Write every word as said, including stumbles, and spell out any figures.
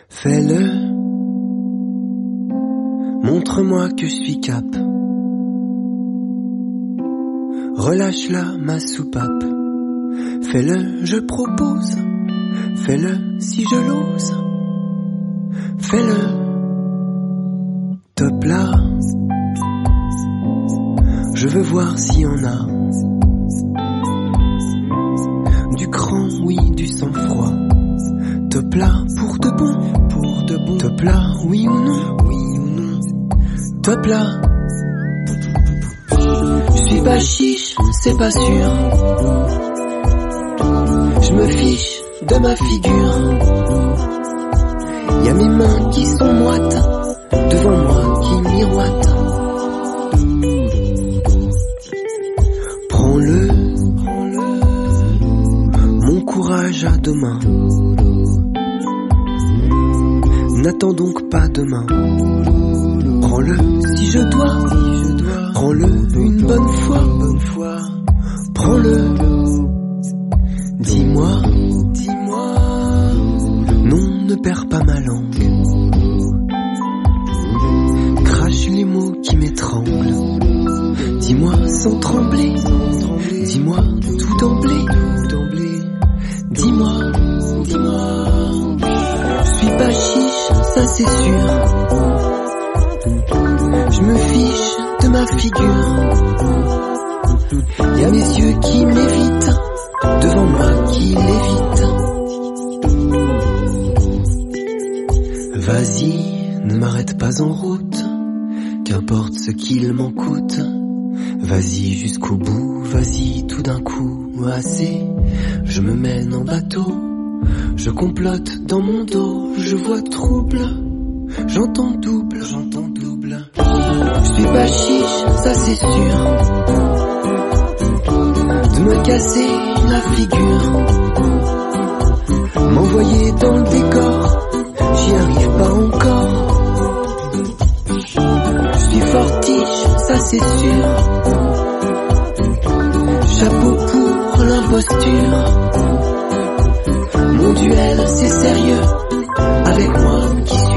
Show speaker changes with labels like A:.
A: Fais-le, montre-moi que je suis cap. Relâche-la ma soupape. Fais-le, je propose. Fais-le si je l'ose. Fais-le, top là. Je veux voir s'il y en a. Du cran, oui, du sang-froid. Top là pour de bon, pour de bon. Top là, oui ou non, oui ou non. Top là. Je suis pas chiche, c'est pas sûr. Je me fiche de ma figure. Y'a mes mains qui sont moites, devant moi qui miroitent. Prends-le, prends-le, mon courage à demain. N'attends donc pas demain. Prends-le si je dois, si je dois. Prends-le une bonne fois, bonne fois. Prends-le. Dis-moi, dis-moi. Non, ne perds pas ma langue. Crache les mots qui m'étranglent. Dis-moi sans trembler. Dis-moi tout d'emblée. Dis-moi, dis-moi. Je suis pas chiche, ça c'est sûr. Je me fiche de ma figure. Y'a mes yeux qui m'évitent, devant moi qui l'évite. Vas-y, ne m'arrête pas en route, qu'importe ce qu'il m'en coûte. Vas-y jusqu'au bout, vas-y tout d'un coup, assez. Je me mène en bateau, je complote dans mon dos, je vois trouble, j'entends double, j'entends double. Je suis pas chiche, ça c'est sûr. De me casser la figure, m'envoyer dans le décor, j'y arrive pas encore. Je suis fortiche, ça c'est sûr. Chapeau pour l'imposture. Mon duel c'est sérieux, avec moi qui